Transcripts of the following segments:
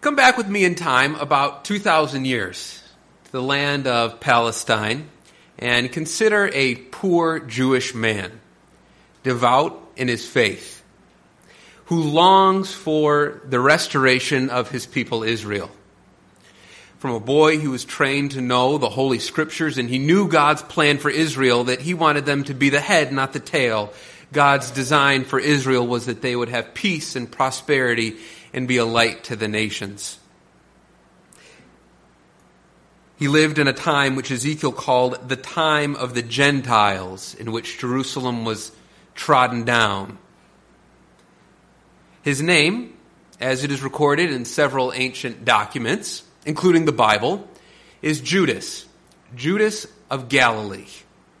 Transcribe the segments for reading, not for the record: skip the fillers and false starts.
Come back with me in time about 2,000 years to the land of Palestine and consider a poor Jewish man, devout in his faith, who longs for the restoration of his people Israel. From a boy who was trained to know the Holy Scriptures, and he knew God's plan for Israel, that he wanted them to be the head, not the tail. God's design for Israel was that they would have peace and prosperity and be a light to the nations. He lived in a time which Ezekiel called the time of the Gentiles, in which Jerusalem was trodden down. His name, as it is recorded in several ancient documents, including the Bible, is Judas, Judas of Galilee.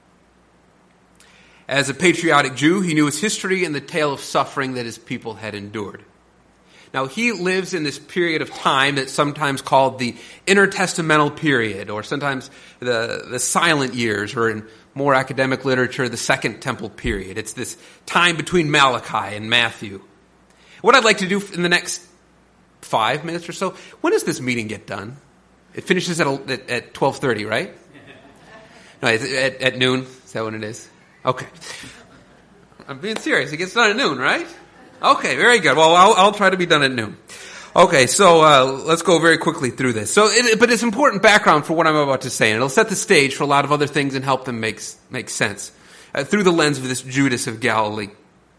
As a patriotic Jew, he knew his history and the tale of suffering that his people had endured. Now, he lives in this period of time that's sometimes called the intertestamental period, or sometimes the silent years, or in more academic literature, the Second Temple period. It's this time between Malachi and Matthew. What I'd like to do in the next 5 minutes or so, when does this meeting get done? It finishes at 12:30, right? No, at noon? Is that when it is? Okay. I'm being serious. It gets done at noon, right? Okay, very good. Well, I'll try to be done at noon. Okay, so let's go very quickly through this. But it's important background for what I'm about to say, and it'll set the stage for a lot of other things and help them make sense through the lens of this Judas of Galilee.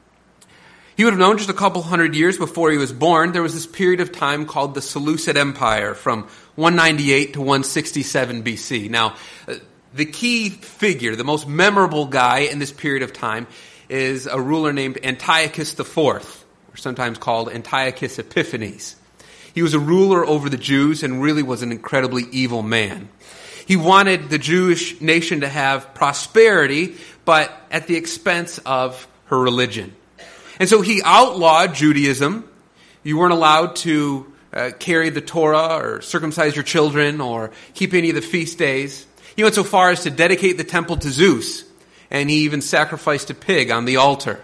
He would have known just a couple hundred years before he was born, there was this period of time called the Seleucid Empire from 198 to 167 BC. Now, the key figure, the most memorable guy in this period of time, is a ruler named Antiochus IV, or sometimes called Antiochus Epiphanes. He was a ruler over the Jews and really was an incredibly evil man. He wanted the Jewish nation to have prosperity, but at the expense of her religion. And so he outlawed Judaism. You weren't allowed to carry the Torah or circumcise your children or keep any of the feast days. He went so far as to dedicate the temple to Zeus, and he even sacrificed a pig on the altar.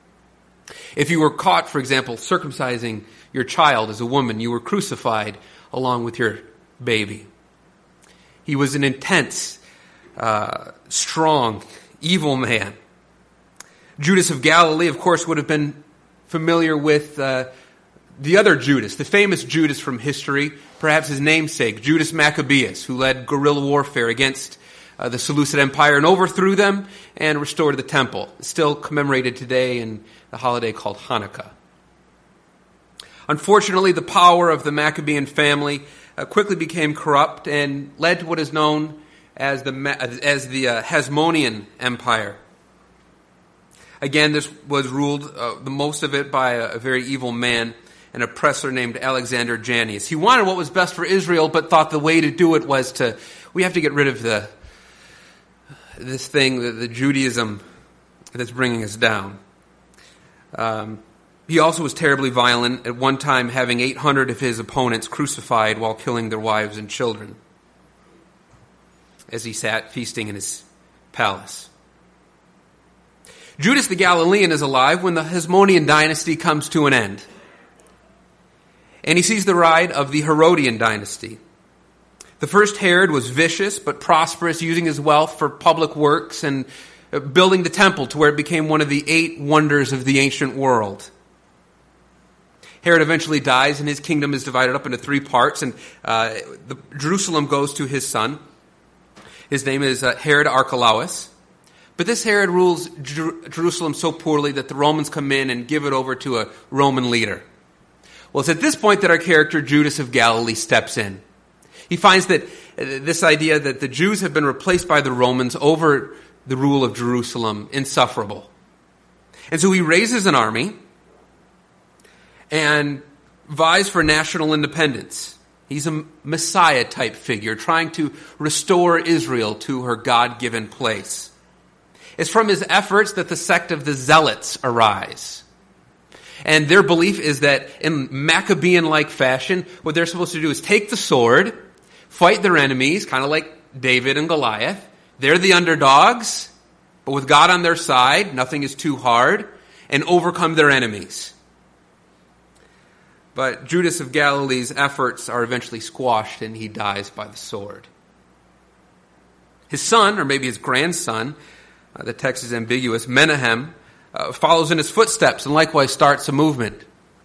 If you were caught, for example, circumcising your child as a woman, you were crucified along with your baby. He was an intense, strong, evil man. Judas of Galilee, of course, would have been familiar with the other Judas, the famous Judas from history, perhaps his namesake, Judas Maccabeus, who led guerrilla warfare against the Seleucid Empire and overthrew them and restored the temple. It's still commemorated today in the holiday called Hanukkah. Unfortunately, the power of the Maccabean family quickly became corrupt and led to what is known as the Hasmonean Empire. Again, this was ruled, the most of it, by a very evil man, an oppressor named Alexander Jannaeus. He wanted what was best for Israel, but thought the way to do it was we have to get rid of this thing, the Judaism that's bringing us down. He also was terribly violent, at one time having 800 of his opponents crucified while killing their wives and children as he sat feasting in his palace. Judas the Galilean is alive when the Hasmonean dynasty comes to an end. And he sees the rise of the Herodian dynasty. The first Herod was vicious but prosperous, using his wealth for public works and building the temple to where it became one of the 8 wonders of the ancient world. Herod eventually dies and his kingdom is divided up into 3 parts, and Jerusalem goes to his son. His name is Herod Archelaus. But this Herod rules Jerusalem so poorly that the Romans come in and give it over to a Roman leader. Well, it's at this point that our character, Judas of Galilee, steps in. He finds that this idea that the Jews have been replaced by the Romans over the rule of Jerusalem insufferable. And so he raises an army and vies for national independence. He's a Messiah-type figure, trying to restore Israel to her God-given place. It's from his efforts that the sect of the Zealots arise. And their belief is that in Maccabean-like fashion, what they're supposed to do is take the sword, fight their enemies, kind of like David and Goliath. They're the underdogs, but with God on their side, nothing is too hard, and overcome their enemies. But Judas of Galilee's efforts are eventually squashed and he dies by the sword. His son, or maybe his grandson, the text is ambiguous, Menahem, follows in his footsteps and likewise starts a movement.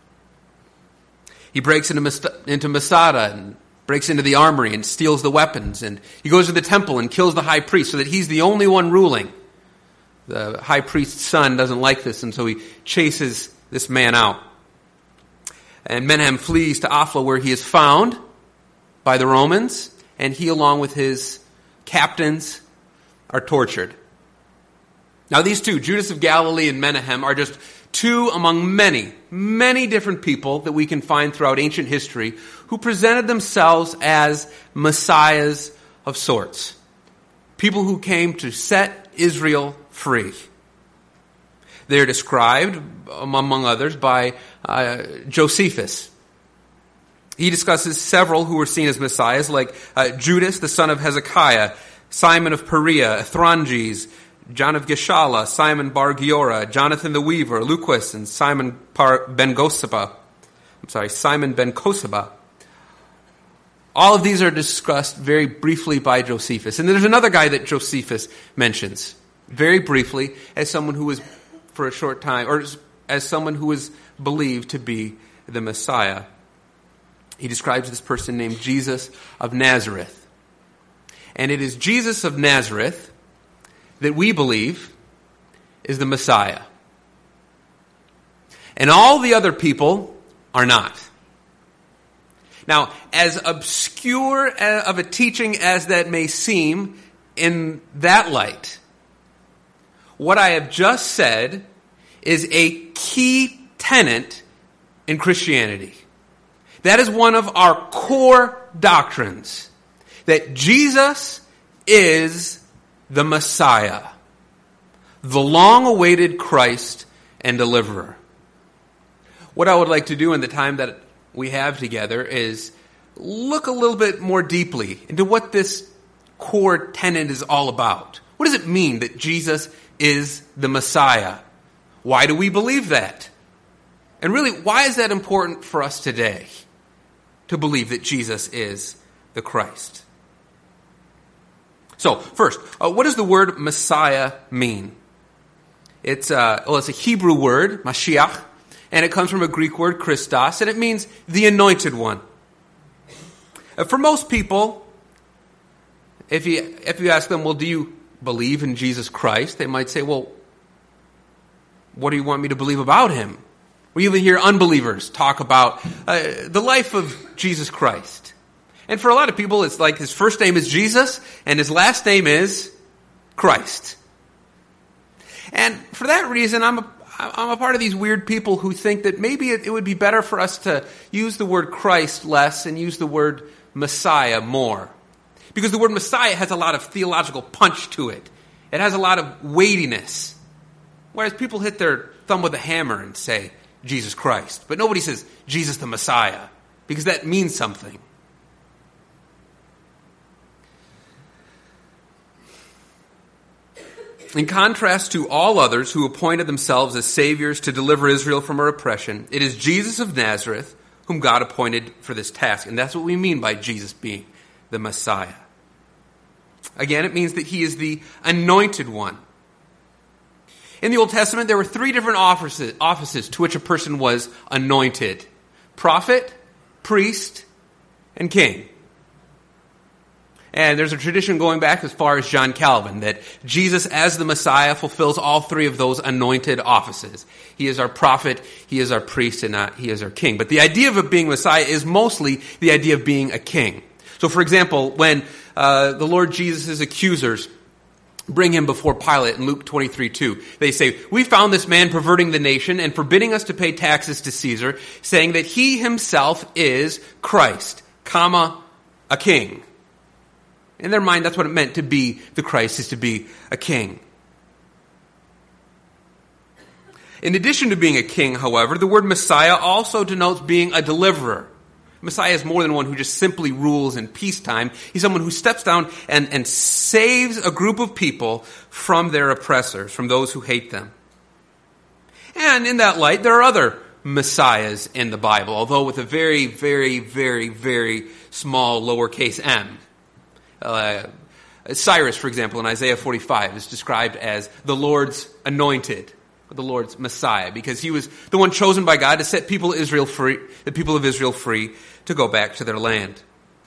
He breaks into Masada and breaks into the armory and steals the weapons. And he goes to the temple and kills the high priest so that he's the only one ruling. The high priest's son doesn't like this, and so he chases this man out. And Menahem flees to Afla, where he is found by the Romans, and he, along with his captains, are tortured. Now these two, Judas of Galilee and Menahem, are just two among many, many different people that we can find throughout ancient history who presented themselves as messiahs of sorts. People who came to set Israel free. They're described, among others, by Josephus. He discusses several who were seen as messiahs, like Judas, the son of Hezekiah, Simon of Perea, Ithranges, John of Geshala, Simon bar Giora, Jonathan the Weaver, Luquas, and Simon ben Kosaba. All of these are discussed very briefly by Josephus. And there's another guy that Josephus mentions, very briefly, as someone who was, for a short time, or as someone who was believed to be the Messiah. He describes this person named Jesus of Nazareth. And it is Jesus of Nazareth that we believe is the Messiah. And all the other people are not. Now, as obscure of a teaching as that may seem in that light, what I have just said is a key tenet in Christianity. That is one of our core doctrines, that Jesus is the Messiah, the long-awaited Christ and deliverer. What I would like to do in the time that we have together is look a little bit more deeply into what this core tenet is all about. What does it mean that Jesus is the Messiah? Why do we believe that? And really, why is that important for us today, to believe that Jesus is the Christ? So, first, what does the word Messiah mean? It's a Hebrew word, Mashiach, and it comes from a Greek word, Christos, and it means the anointed one. For most people, if you ask them, well, do you believe in Jesus Christ? They might say, well, what do you want me to believe about him? We even hear unbelievers talk about the life of Jesus Christ. And for a lot of people, it's like his first name is Jesus and his last name is Christ. And for that reason, I'm a part of these weird people who think that maybe it would be better for us to use the word Christ less and use the word Messiah more. Because the word Messiah has a lot of theological punch to it. It has a lot of weightiness. Whereas people hit their thumb with a hammer and say, Jesus Christ. But nobody says, Jesus the Messiah, because that means something. In contrast to all others who appointed themselves as saviors to deliver Israel from her oppression, it is Jesus of Nazareth whom God appointed for this task. And that's what we mean by Jesus being the Messiah. Again, it means that he is the anointed one. In the Old Testament, there were three different offices to which a person was anointed: prophet, priest, and king. And there's a tradition going back as far as John Calvin that Jesus as the Messiah fulfills all three of those anointed offices. He is our prophet, he is our priest, and he is our king. But the idea of being Messiah is mostly the idea of being a king. So for example, when the Lord Jesus' accusers bring him before Pilate in Luke 23:2, they say, "We found this man perverting the nation and forbidding us to pay taxes to Caesar, saying that he himself is Christ, a king." In their mind, that's what it meant to be the Christ, is to be a king. In addition to being a king, however, the word Messiah also denotes being a deliverer. Messiah is more than one who just simply rules in peacetime. He's someone who steps down and saves a group of people from their oppressors, from those who hate them. And in that light, there are other messiahs in the Bible, although with a very, very, very, very small lowercase m. Cyrus, for example, in Isaiah 45 is described as the Lord's anointed, the Lord's Messiah, because he was the one chosen by God to set the people of Israel free to go back to their land.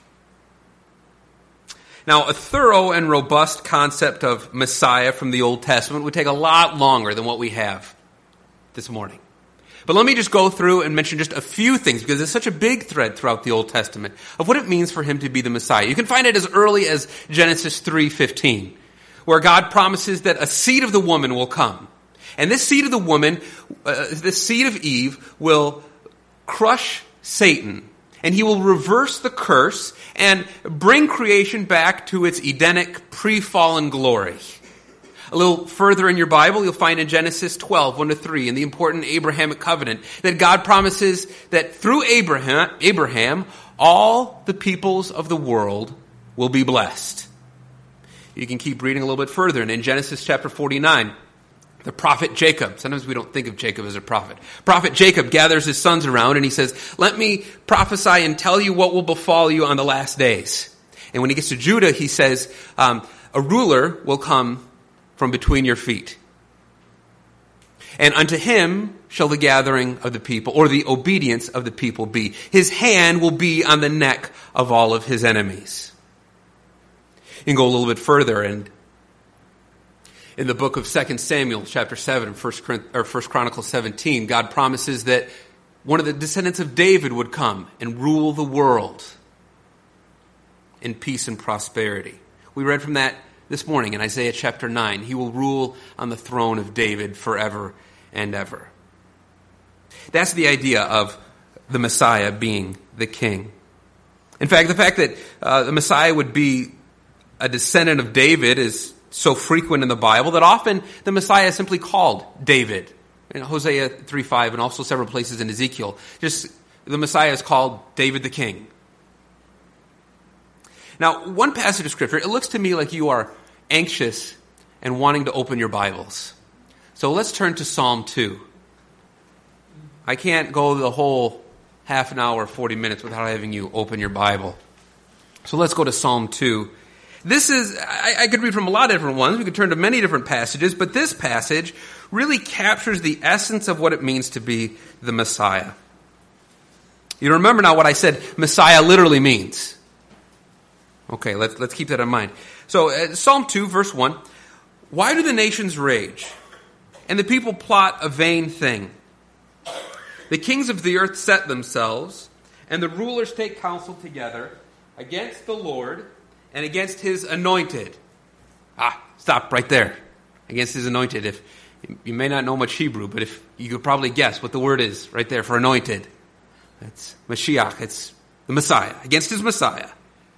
Now, a thorough and robust concept of Messiah from the Old Testament would take a lot longer than what we have this morning. But let me just go through and mention just a few things, because it's such a big thread throughout the Old Testament of what it means for him to be the Messiah. You can find it as early as Genesis 3:15, where God promises that a seed of the woman will come. And this seed of the woman, this seed of Eve, will crush Satan. And he will reverse the curse and bring creation back to its Edenic pre-fallen glory. A little further in your Bible, you'll find in Genesis 12, 1-3, in the important Abrahamic covenant, that God promises that through Abraham, all the peoples of the world will be blessed. You can keep reading a little bit further, and in Genesis chapter 49, the prophet Jacob, sometimes we don't think of Jacob as a prophet. Prophet Jacob gathers his sons around and he says, let me prophesy and tell you what will befall you on the last days. And when he gets to Judah, he says, a ruler will come from between your feet. And unto him shall the gathering of the people, or the obedience of the people be. His hand will be on the neck of all of his enemies. You can go a little bit further, and in the book of 2 Samuel, chapter 7, 1 Chronicles 17, God promises that one of the descendants of David would come and rule the world in peace and prosperity. We read from that this morning in Isaiah chapter 9. He will rule on the throne of David forever and ever. That's the idea of the Messiah being the king. In fact, the fact that the Messiah would be a descendant of David is so frequent in the Bible that often the Messiah is simply called David. In Hosea 3:5 and also several places in Ezekiel, just the Messiah is called David the King. Now, one passage of Scripture, it looks to me like you are anxious and wanting to open your Bibles. So let's turn to Psalm 2. I can't go the whole half an hour, 40 minutes without having you open your Bible. So let's go to Psalm 2. This is, I could read from a lot of different ones. We could turn to many different passages, but this passage really captures the essence of what it means to be the Messiah. You remember now what I said Messiah literally means. Okay, let's keep that in mind. So, Psalm 2, verse 1. Why do the nations rage, and the people plot a vain thing? The kings of the earth set themselves, and the rulers take counsel together against the Lord and against his anointed. Stop right there. Against his anointed. If you may not know much Hebrew, but if you could probably guess what the word is right there for anointed. It's Mashiach. It's the Messiah. Against his Messiah.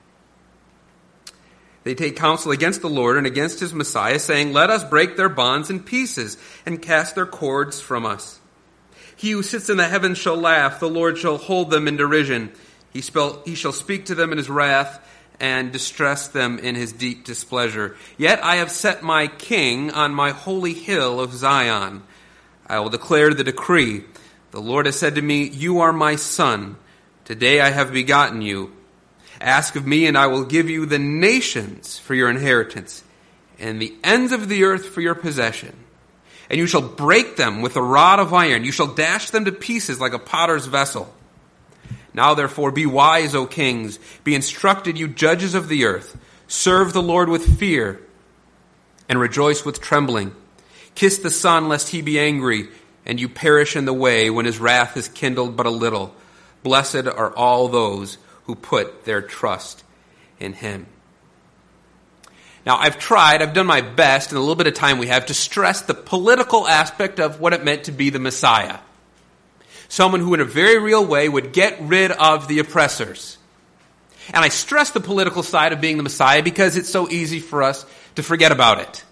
They take counsel against the Lord and against his Messiah, saying, let us break their bonds in pieces and cast their cords from us. He who sits in the heavens shall laugh. The Lord shall hold them in derision. He shall speak to them in his wrath and distress them in his deep displeasure. Yet I have set my king on my holy hill of Zion. I will declare the decree. The Lord has said to me, you are my son. Today I have begotten you. Ask of me, and I will give you the nations for your inheritance, and the ends of the earth for your possession. And you shall break them with a rod of iron. You shall dash them to pieces like a potter's vessel. Now therefore be wise, O kings. Be instructed, you judges of the earth. Serve the Lord with fear, and rejoice with trembling. Kiss the Son, lest he be angry, and you perish in the way when his wrath is kindled but a little. Blessed are all those who put their trust in him. Now, I've done my best in the little bit of time we have to stress the political aspect of what it meant to be the Messiah. Someone who in a very real way would get rid of the oppressors. And I stress the political side of being the Messiah because it's so easy for us to forget about it.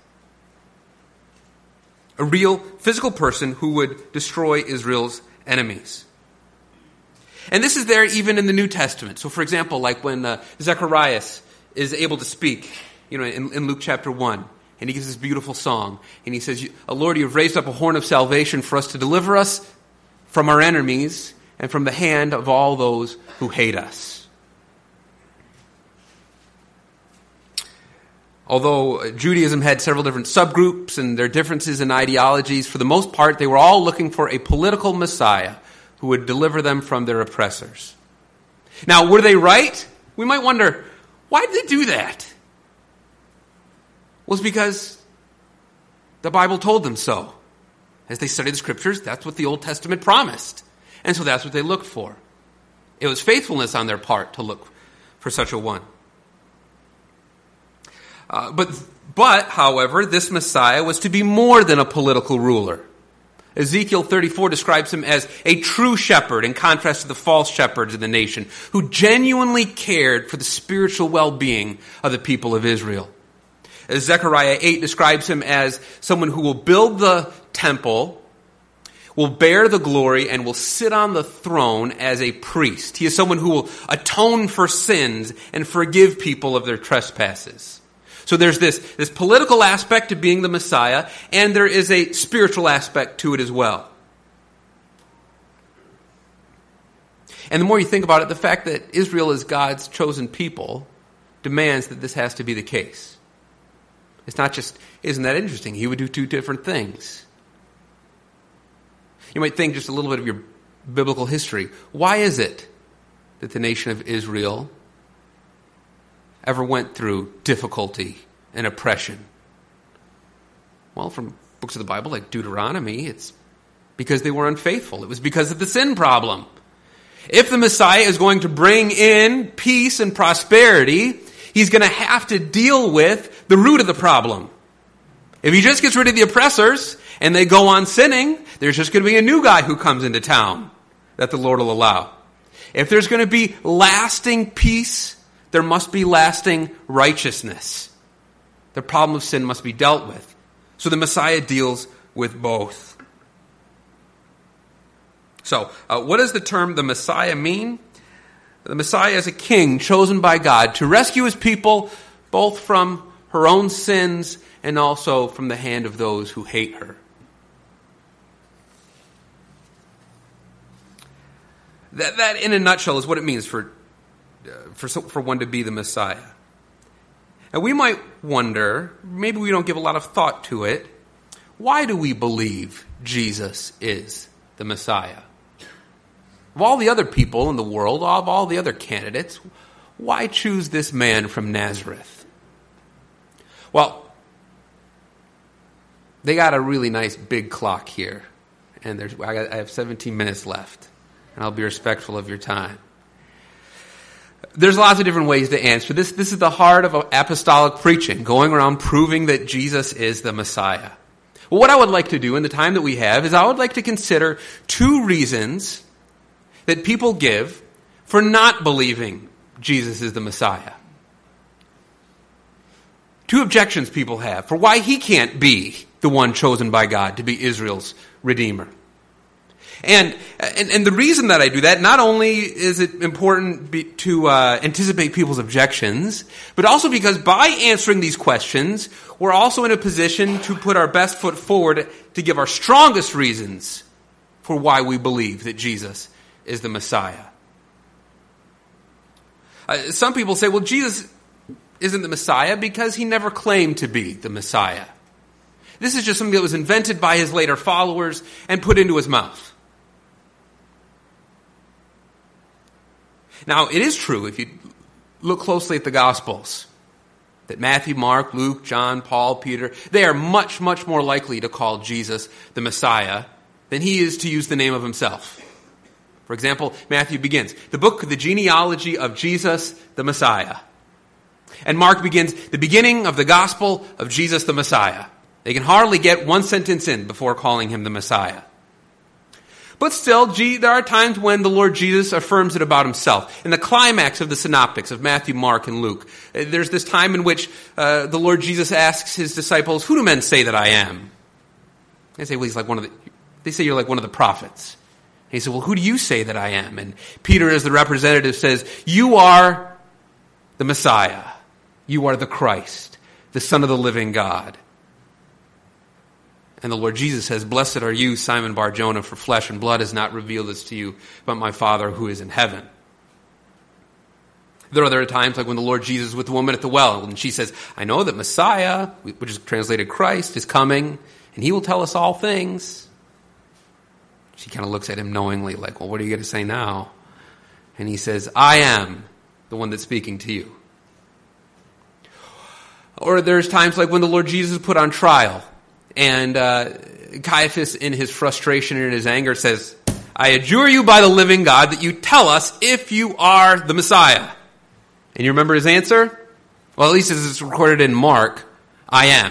A real physical person who would destroy Israel's enemies. And this is there even in the New Testament. So for example, like when Zacharias is able to speak, in Luke chapter 1, and he gives this beautiful song, and he says, Lord, you have raised up a horn of salvation for us to deliver us from our enemies and from the hand of all those who hate us. Although Judaism had several different subgroups and their differences in ideologies, for the most part, they were all looking for a political Messiah who would deliver them from their oppressors. Now, were they right? We might wonder, why did they do that? Well, it's because the Bible told them so. As they studied the Scriptures, that's what the Old Testament promised. And so that's what they looked for. It was faithfulness on their part to look for such a one. But, however, this Messiah was to be more than a political ruler. Ezekiel 34 describes him as a true shepherd in contrast to the false shepherds of the nation who genuinely cared for the spiritual well-being of the people of Israel. Zechariah 8 describes him as someone who will build the temple, will bear the glory, and will sit on the throne as a priest. He is someone who will atone for sins and forgive people of their trespasses. So there's this political aspect to being the Messiah, and there is a spiritual aspect to it as well. And the more you think about it, the fact that Israel is God's chosen people demands that this has to be the case. It's not just, isn't that interesting? He would do two different things. You might think just a little bit of your biblical history. Why is it that the nation of Israel ever went through difficulty and oppression? Well, from books of the Bible like Deuteronomy, it's because they were unfaithful. It was because of the sin problem. If the Messiah is going to bring in peace and prosperity, he's going to have to deal with the root of the problem. If he just gets rid of the oppressors and they go on sinning, there's just going to be a new guy who comes into town that the Lord will allow. If there's going to be lasting peace, there must be lasting righteousness. The problem of sin must be dealt with. So the Messiah deals with both. So, what does the term the Messiah mean? The Messiah is a king chosen by God to rescue his people both from her own sins and also from the hand of those who hate her. That in a nutshell is what it means for one to be the Messiah. And we might wonder, maybe we don't give a lot of thought to it, why do we believe Jesus is the Messiah? Of all the other people in the world, of all the other candidates, why choose this man from Nazareth? Well, they got a really nice big clock here, and I have 17 minutes left, and I'll be respectful of your time. There's lots of different ways to answer this. This is the heart of apostolic preaching, going around proving that Jesus is the Messiah. Well, what I would like to do in the time that we have is I would like to consider two reasons that people give for not believing Jesus is the Messiah. Two objections people have for why he can't be the one chosen by God to be Israel's Redeemer. And the reason that I do that, not only is it important to anticipate people's objections, but also because by answering these questions, we're also in a position to put our best foot forward to give our strongest reasons for why we believe that Jesus is the Messiah. Some people say, well, Jesus isn't the Messiah because he never claimed to be the Messiah. This is just something that was invented by his later followers and put into his mouth. Now, it is true, if you look closely at the Gospels, that Matthew, Mark, Luke, John, Paul, Peter, they are much, much more likely to call Jesus the Messiah than he is to use the name of himself. For example, Matthew begins, the book, the genealogy of Jesus, the Messiah. And Mark begins, the beginning of the gospel of Jesus, the Messiah. They can hardly get one sentence in before calling him the Messiah. But still, there are times when the Lord Jesus affirms it about himself. In the climax of the synoptics of Matthew, Mark, and Luke, there's this time in which the Lord Jesus asks his disciples, who do men say that I am? They say, well, they say you're like one of the prophets. And he said, well, who do you say that I am? And Peter, as the representative, says, you are the Messiah. You are the Christ, the Son of the living God. And the Lord Jesus says, "Blessed are you, Simon Bar-Jonah, for flesh and blood has not revealed this to you, but my Father who is in heaven." There are other times, like when the Lord Jesus is with the woman at the well, and she says, "I know that Messiah," which is translated Christ, is coming, and he will tell us all things. She kind of looks at him knowingly, like, "Well, what are you going to say now?" And he says, "I am the one that's speaking to you." Or there's times like when the Lord Jesus is put on trial, and Caiaphas, in his frustration and in his anger, says, "I adjure you by the living God that you tell us if you are the Messiah." And you remember his answer? Well, at least as it's recorded in Mark, "I am."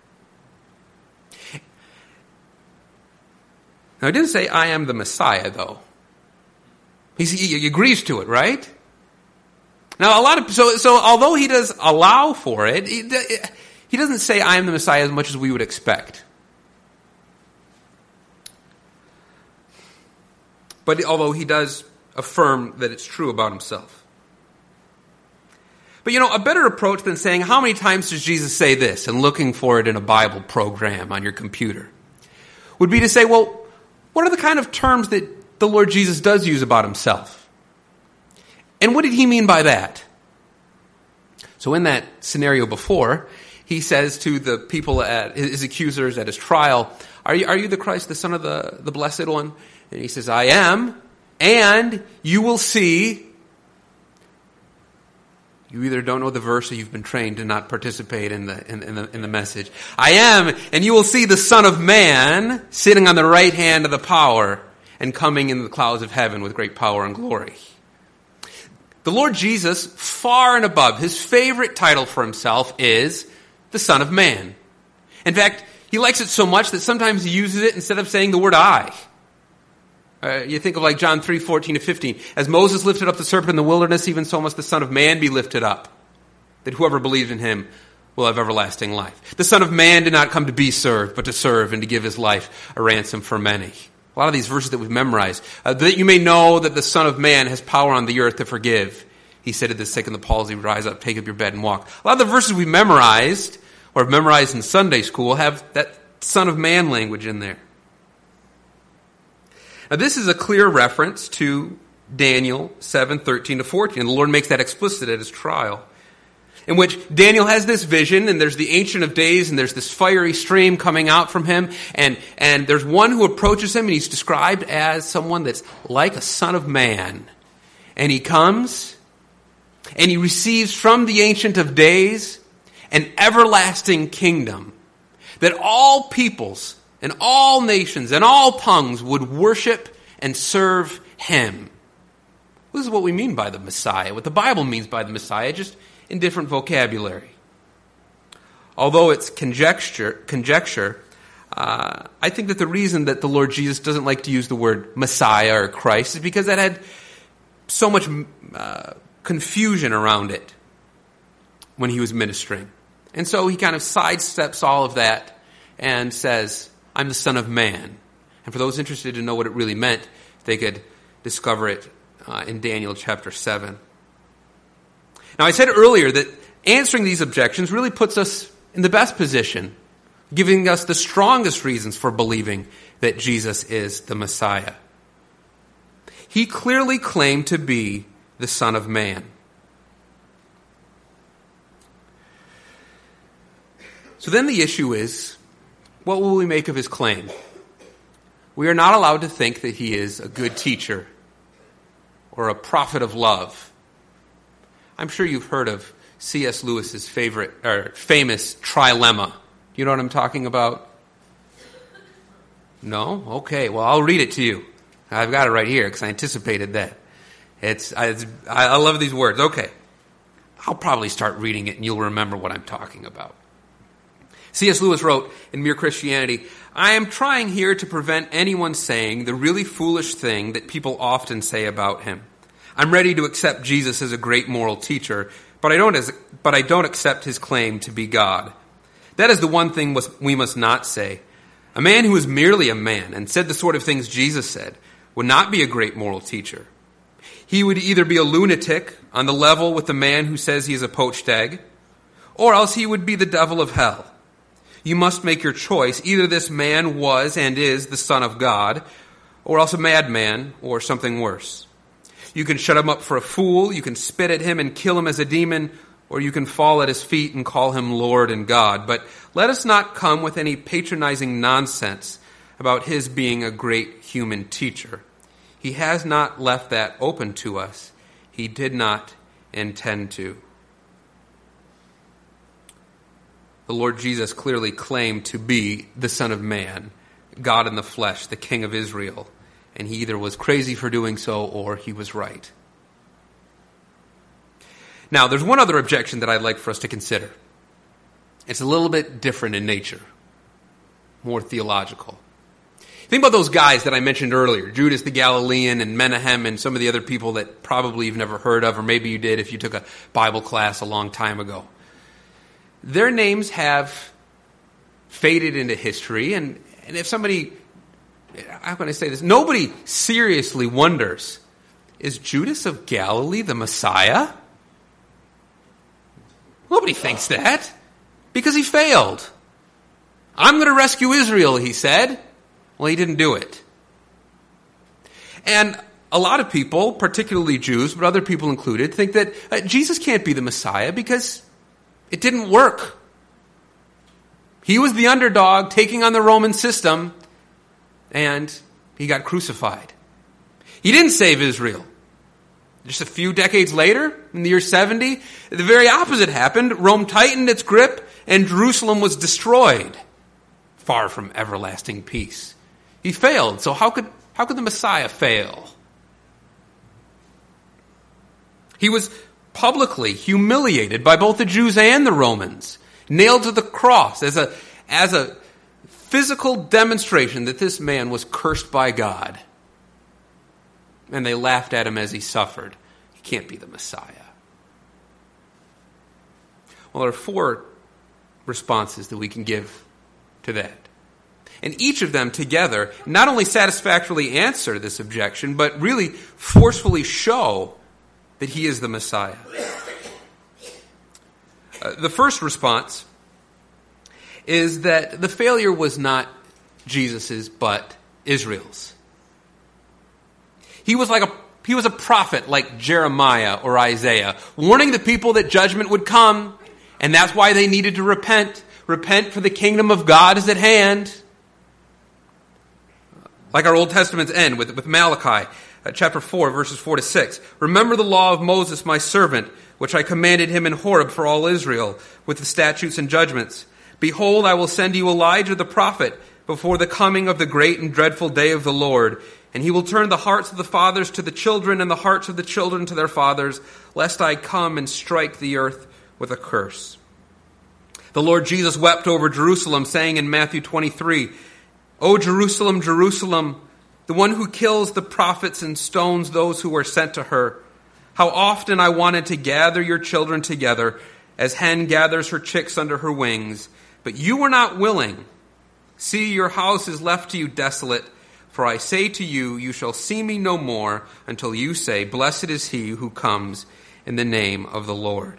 Now, he didn't say, "I am the Messiah," though. He agrees to it, right? Now, so although he does allow for it, he doesn't say, "I am the Messiah" as much as we would expect. But although he does affirm that it's true about himself. But a better approach than saying, "How many times does Jesus say this?" and looking for it in a Bible program on your computer, would be to say, well, what are the kind of terms that the Lord Jesus does use about himself? And what did he mean by that? So in that scenario before, he says to the people, at his accusers at his trial, are you the Christ, the Son of the Blessed One? And he says, "I am, and you will see." You either don't know the verse or you've been trained to not participate in the message. "I am, and you will see the Son of Man sitting on the right hand of the power and coming in the clouds of heaven with great power and glory." The Lord Jesus, far and above, his favorite title for himself is the Son of Man. In fact, he likes it so much that sometimes he uses it instead of saying the word "I." You think of like John 3:14-15. "As Moses lifted up the serpent in the wilderness, even so must the Son of Man be lifted up, that whoever believes in him will have everlasting life. The Son of Man did not come to be served, but to serve and to give his life a ransom for many." A lot of these verses that we've memorized. "That you may know that the Son of Man has power on the earth to forgive. He said to the sick and the palsy, rise up, take up your bed and walk." A lot of the verses we memorized, or have memorized in Sunday school, have that Son of Man language in there. Now, this is a clear reference to Daniel 7:13-14, and the Lord makes that explicit at his trial, in which Daniel has this vision, and there's the Ancient of Days, and there's this fiery stream coming out from him, and there's one who approaches him, and he's described as someone that's like a son of man. And he comes, and he receives from the Ancient of Days an everlasting kingdom, that all peoples and all nations and all tongues would worship and serve him. This is what we mean by the Messiah, what the Bible means by the Messiah, just in different vocabulary. Although it's conjecture, I think that the reason that the Lord Jesus doesn't like to use the word Messiah or Christ is because that had so much confusion around it when he was ministering. And so he kind of sidesteps all of that and says, "I'm the Son of Man." And for those interested to know what it really meant, they could discover it in Daniel chapter 7. Now, I said earlier that answering these objections really puts us in the best position, giving us the strongest reasons for believing that Jesus is the Messiah. He clearly claimed to be the Son of Man. So then the issue is, what will we make of his claim? We are not allowed to think that he is a good teacher or a prophet of love. I'm sure you've heard of C.S. Lewis's famous trilemma. You know what I'm talking about? No? Okay, well, I'll read it to you. I've got it right here because I anticipated that. I love these words. Okay. I'll probably start reading it and you'll remember what I'm talking about. C.S. Lewis wrote in Mere Christianity, "I am trying here to prevent anyone saying the really foolish thing that people often say about him. I'm ready to accept Jesus as a great moral teacher, but I don't accept his claim to be God. That is the one thing we must not say. A man who is merely a man and said the sort of things Jesus said would not be a great moral teacher. He would either be a lunatic on the level with the man who says he is a poached egg, or else he would be the devil of hell. You must make your choice. Either this man was and is the Son of God, or else a madman, or something worse. You can shut him up for a fool, you can spit at him and kill him as a demon, or you can fall at his feet and call him Lord and God. But let us not come with any patronizing nonsense about his being a great human teacher. He has not left that open to us. He did not intend to. The Lord Jesus clearly claimed to be the Son of Man, God in the flesh, the King of Israel. And he either was crazy for doing so or he was right. Now, there's one other objection that I'd like for us to consider. It's a little bit different in nature, more theological. Think about those guys that I mentioned earlier, Judas the Galilean and Menahem and some of the other people that probably you've never heard of, or maybe you did if you took a Bible class a long time ago. Their names have faded into history, and if somebody, how can I say this? Nobody seriously wonders, is Judas of Galilee the Messiah? Nobody thinks that, because he failed. I'm going to rescue Israel, he said. Well, he didn't do it. And a lot of people, particularly Jews, but other people included, think that Jesus can't be the Messiah because it didn't work. He was the underdog taking on the Roman system, and he got crucified. He didn't save Israel. Just a few decades later, in the year 70, the very opposite happened. Rome tightened its grip, and Jerusalem was destroyed, far from everlasting peace. He failed, so how could the Messiah fail? He was publicly humiliated by both the Jews and the Romans, nailed to the cross as a physical demonstration that this man was cursed by God. And they laughed at him as he suffered. He can't be the Messiah. Well, there are 4 responses that we can give to that. And each of them together not only satisfactorily answer this objection, but really forcefully show that he is the Messiah. The first response is that the failure was not Jesus's, but Israel's. He was a prophet like Jeremiah or Isaiah, warning the people that judgment would come, and that's why they needed to repent. Repent, for the kingdom of God is at hand. Like our Old Testament's end with Malachi, chapter 4, verses 4 to 6. Remember the law of Moses, my servant, which I commanded him in Horeb for all Israel, with the statutes and judgments. Behold, I will send you Elijah the prophet before the coming of the great and dreadful day of the Lord. And he will turn the hearts of the fathers to the children and the hearts of the children to their fathers, lest I come and strike the earth with a curse. The Lord Jesus wept over Jerusalem, saying in Matthew 23, O Jerusalem, Jerusalem, the one who kills the prophets and stones those who are sent to her. How often I wanted to gather your children together, as hen gathers her chicks under her wings, but you were not willing. See, your house is left to you desolate. For I say to you, you shall see me no more until you say, Blessed is he who comes in the name of the Lord.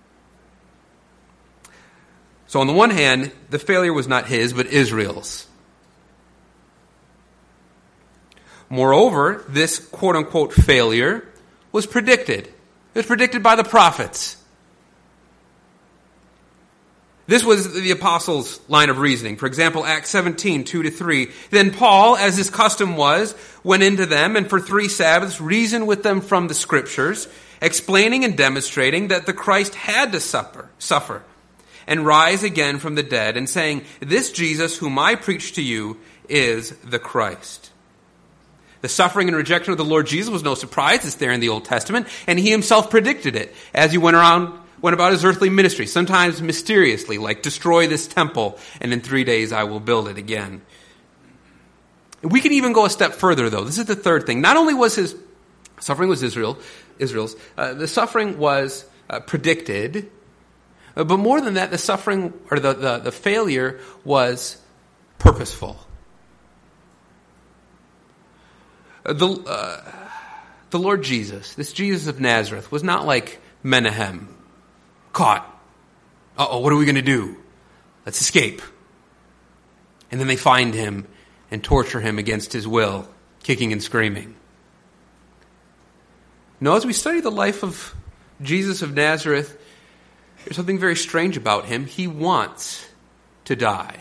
So on the one hand, the failure was not his, but Israel's. Moreover, this quote-unquote failure was predicted. It was predicted by the prophets. This was the apostles' line of reasoning. For example, Acts 17, 2-3. Then Paul, as his custom was, went into them and for 3 Sabbaths reasoned with them from the Scriptures, explaining and demonstrating that the Christ had to suffer and rise again from the dead, and saying, This Jesus whom I preach to you is the Christ. The suffering and rejection of the Lord Jesus was no surprise. It's there in the Old Testament, and he himself predicted it as he went about his earthly ministry, sometimes mysteriously, like, destroy this temple, and in 3 days I will build it again. We can even go a step further, though. This is the third thing. Not only was his suffering was Israel's, the suffering was predicted, but more than that, the suffering, or the failure, was purposeful. The Lord Jesus, this Jesus of Nazareth, was not like Menahem. Caught. Uh-oh, what are we going to do? Let's escape. And then they find him and torture him against his will, kicking and screaming. Now, as we study the life of Jesus of Nazareth, there's something very strange about him. He wants to die.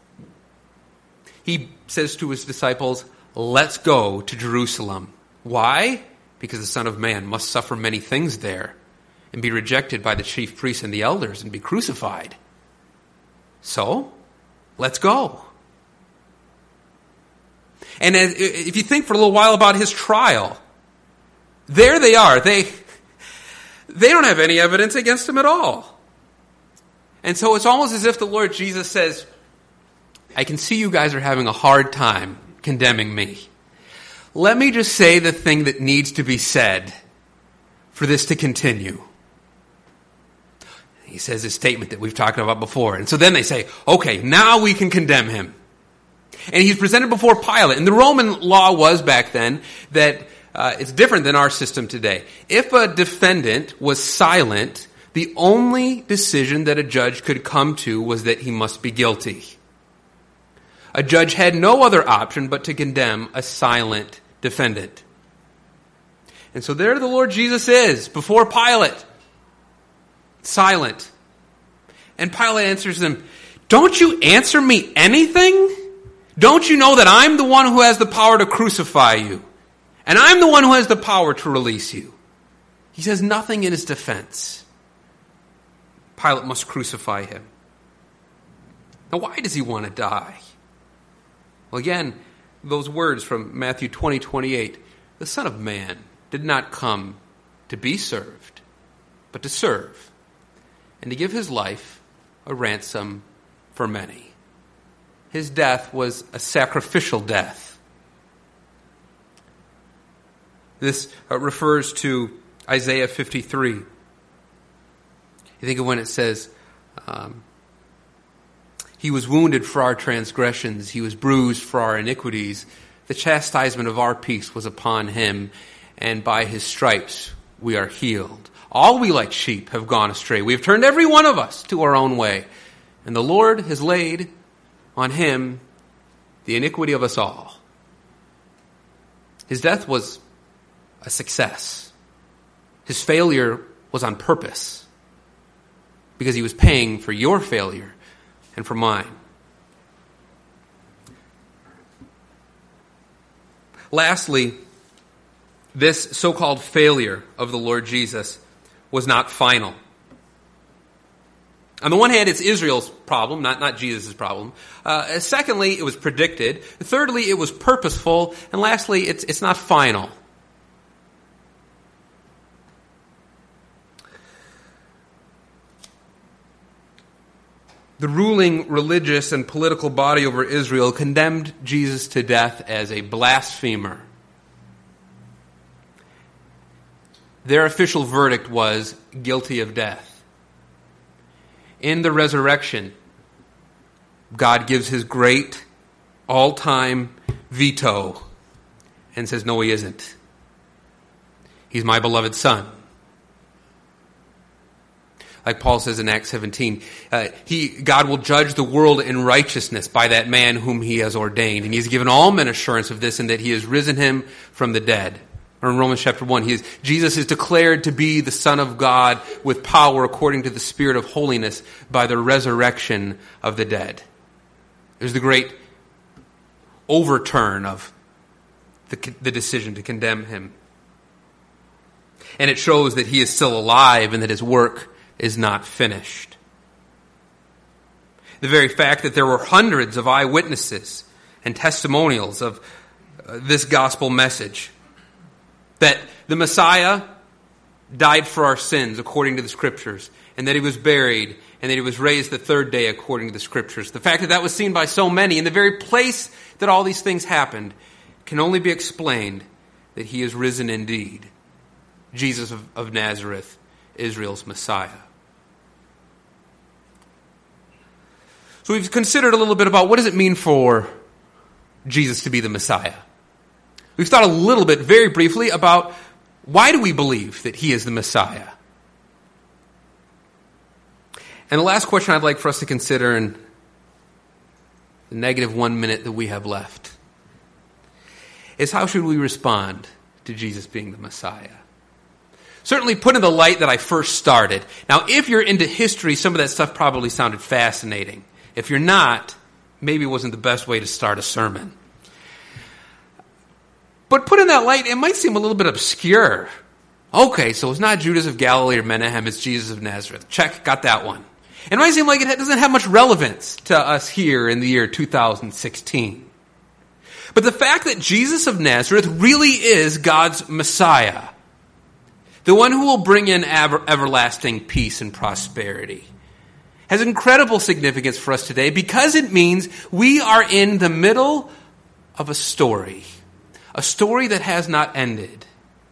He says to his disciples, "Let's go to Jerusalem." Why? Because the Son of Man must suffer many things there and be rejected by the chief priests and the elders and be crucified. So, let's go. And if you think for a little while about his trial, there they are. They don't have any evidence against him at all. And so it's almost as if the Lord Jesus says, I can see you guys are having a hard time condemning me. Let me just say the thing that needs to be said for this to continue. He says his statement that we've talked about before. And so then they say, okay, now we can condemn him. And he's presented before Pilate. And the Roman law was back then that it's different than our system today. If a defendant was silent, the only decision that a judge could come to was that he must be guilty. A judge had no other option but to condemn a silent defendant. And so there the Lord Jesus is, before Pilate, silent. And Pilate answers him, don't you answer me anything? Don't you know that I'm the one who has the power to crucify you? And I'm the one who has the power to release you. He says nothing in his defense. Pilate must crucify him. Now, why does he want to die? Well, again, those words from Matthew 20:28, the Son of Man did not come to be served, but to serve, and to give his life a ransom for many. His death was a sacrificial death. This refers to Isaiah 53. You think of when it says, he was wounded for our transgressions, he was bruised for our iniquities. The chastisement of our peace was upon him, and by his stripes we are healed. All we like sheep have gone astray. We have turned every one of us to our own way. And the Lord has laid on him the iniquity of us all. His death was a success. His failure was on purpose, because he was paying for your failure and for mine. Lastly, this so-called failure of the Lord Jesus was not final. On the one hand, it's Israel's problem, not Jesus' problem. Secondly, it was predicted. Thirdly, it was purposeful. And lastly, it's not final. The ruling religious and political body over Israel condemned Jesus to death as a blasphemer. Their official verdict was guilty of death. In the resurrection, God gives his great, all-time veto and says, no, he isn't. He's my beloved Son. Like Paul says in Acts 17, God will judge the world in righteousness by that man whom he has ordained. And he has given all men assurance of this, and that he has risen him from the dead. Or in Romans chapter 1, Jesus is declared to be the Son of God with power according to the Spirit of holiness by the resurrection of the dead. There's the great overturn of the decision to condemn him. And it shows that he is still alive and that his work is not finished. The very fact that there were hundreds of eyewitnesses and testimonials of this gospel message, that the Messiah died for our sins according to the Scriptures, and that he was buried, and that he was raised the third day according to the Scriptures. The fact that that was seen by so many in the very place that all these things happened can only be explained that he is risen indeed. Jesus of Nazareth, Israel's Messiah. So we've considered a little bit about what does it mean for Jesus to be the Messiah. We've thought a little bit, very briefly, about why do we believe that he is the Messiah? And the last question I'd like for us to consider, and the negative 1 minute that we have left, is how should we respond to Jesus being the Messiah? Certainly put in the light that I first started. Now, if you're into history, some of that stuff probably sounded fascinating. If you're not, maybe it wasn't the best way to start a sermon. But put in that light, it might seem a little bit obscure. Okay, so it's not Judas of Galilee or Menahem, it's Jesus of Nazareth. Check, got that one. It might seem like it doesn't have much relevance to us here in the year 2016. But the fact that Jesus of Nazareth really is God's Messiah, the one who will bring in everlasting peace and prosperity, has incredible significance for us today because it means we are in the middle of a story that has not ended.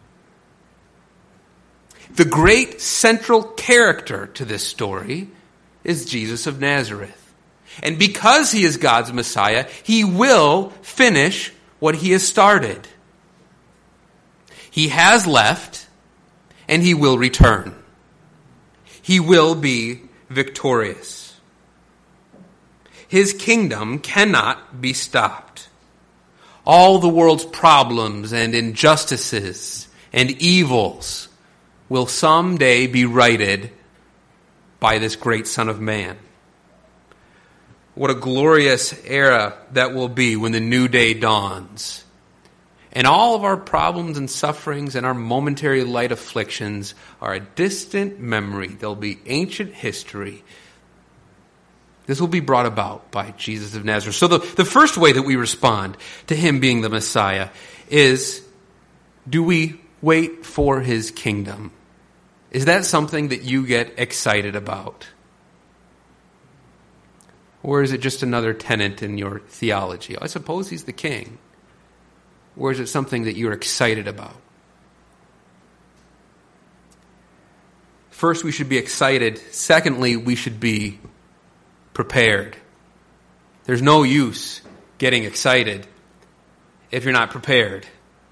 The great central character to this story is Jesus of Nazareth. And because he is God's Messiah, he will finish what he has started. He has left, and he will return. He will be victorious. His kingdom cannot be stopped. All the world's problems and injustices and evils will someday be righted by this great Son of Man. What a glorious era that will be when the new day dawns. And all of our problems and sufferings and our momentary light afflictions are a distant memory. They'll be ancient history. This will be brought about by Jesus of Nazareth. So the first way that we respond to him being the Messiah is, do we wait for his kingdom? Is that something that you get excited about? Or is it just another tenet in your theology? I suppose he's the king. Or is it something that you're excited about? First, we should be excited. Secondly, we should be prepared. There's no use getting excited if you're not prepared.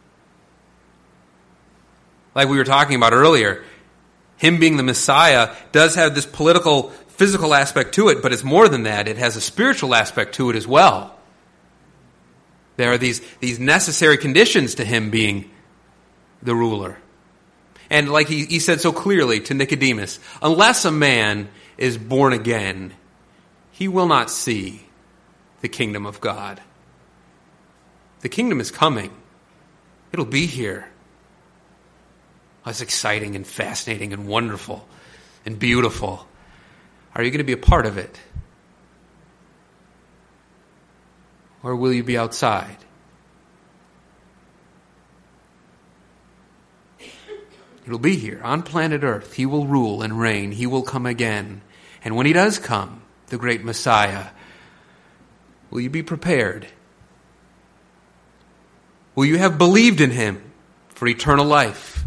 Like we were talking about earlier, him being the Messiah does have this political, physical aspect to it, but it's more than that. It has a spiritual aspect to it as well. There are these necessary conditions to him being the ruler. And like he said so clearly to Nicodemus, unless a man is born again, he will not see the kingdom of God. The kingdom is coming. It'll be here. It's exciting and fascinating and wonderful and beautiful. Are you going to be a part of it? Or will you be outside? It'll be here on planet Earth. He will rule and reign. He will come again. And when he does come, the great Messiah, will you be prepared? Will you have believed in him for eternal life?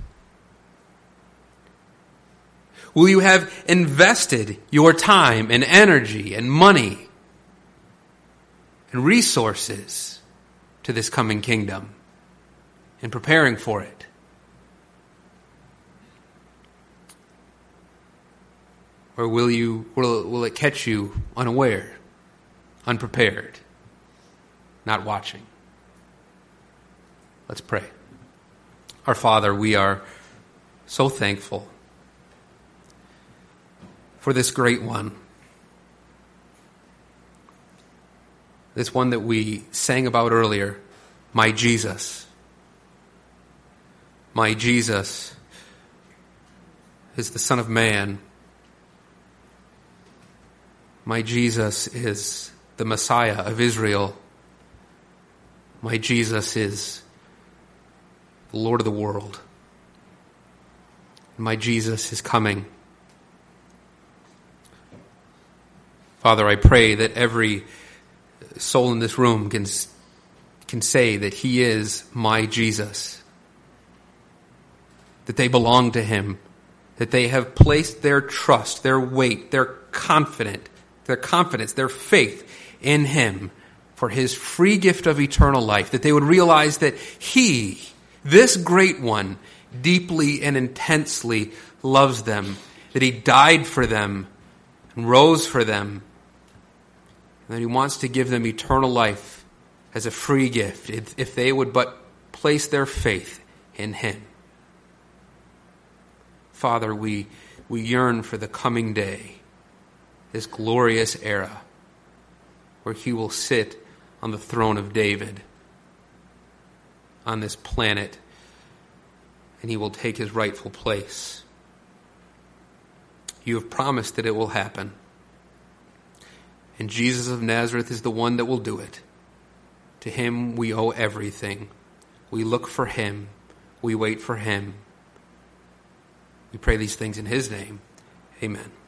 Will you have invested your time and energy and money and resources to this coming kingdom and preparing for it? Or will it catch you unaware, unprepared, not watching? Let's pray. Our Father, we are so thankful for this great one. This one that we sang about earlier, my Jesus. My Jesus is the Son of Man. My Jesus is the Messiah of Israel. My Jesus is the Lord of the world. My Jesus is coming. Father, I pray that every soul in this room can say that he is my Jesus, that they belong to him, that they have placed their trust, their weight, their confidence, their faith in him for his free gift of eternal life, that they would realize that he, this great one, deeply and intensely loves them, that he died for them and rose for them, And that he wants to give them eternal life as a free gift if they would but place their faith in him. Father, we yearn for the coming day, this glorious era where he will sit on the throne of David on this planet, and he will take his rightful place. You have promised that it will happen. And Jesus of Nazareth is the one that will do it. To him we owe everything. We look for him. We wait for him. We pray these things in his name. Amen.